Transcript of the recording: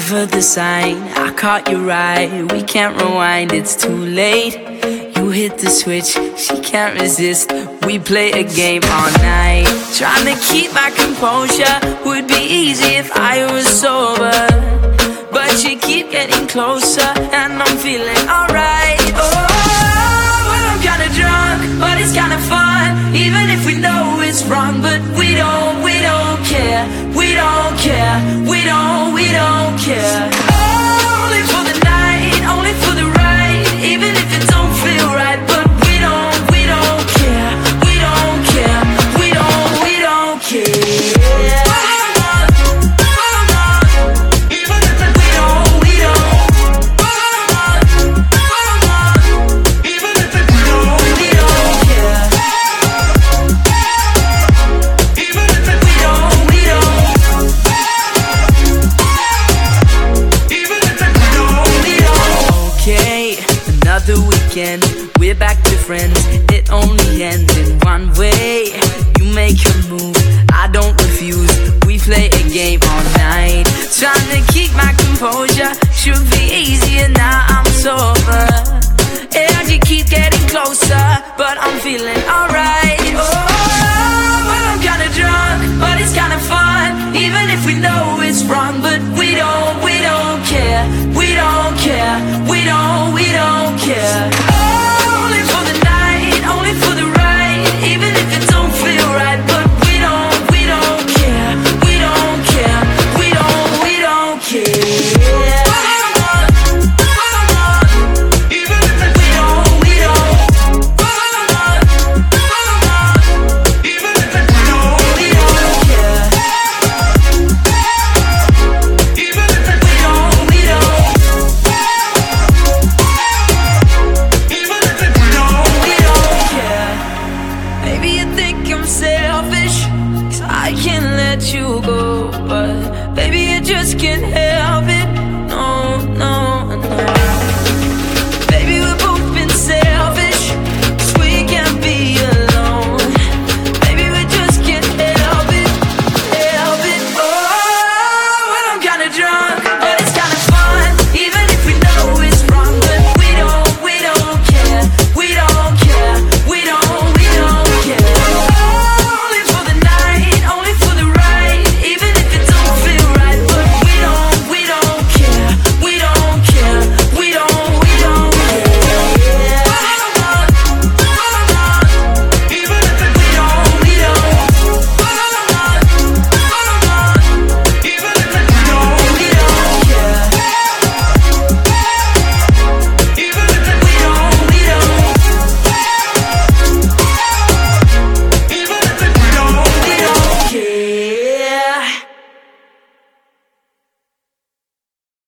give her the sign. I caught your eye, we can't rewind, it's too late. You hit the switch, she can't resist. We play a game all night. Trying to keep my composure would be easy if I was sober, but you keep getting closer and I'm feeling alright. Oh, well, I'm kinda drunk, but it's kinda fun. Even if we know it's wrong, but we don't care. We don't care, we don't care. Only for the night, only for the ride. Even if it don't feel right, but we don't care. We don't care, we don't care. We're back to friends, it only ends in one way. You make your move, I don't refuse. We play a game all night. Trying to keep my composure should be easier now.